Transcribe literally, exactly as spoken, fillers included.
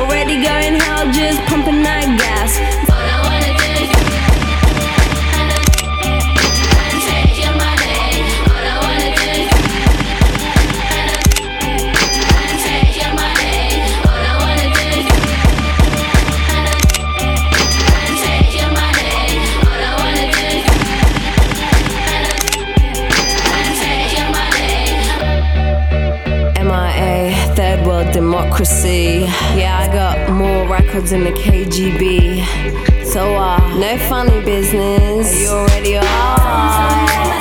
Already going hell, just pumping that gas. All I wanna do is and take your money. All I wanna do is and take your money. All I wanna do is and take your money. All I wanna do is and take your money. M I A, third world democracy. Yeah, I got more records than the K G B. So uh, no funny business. You already are.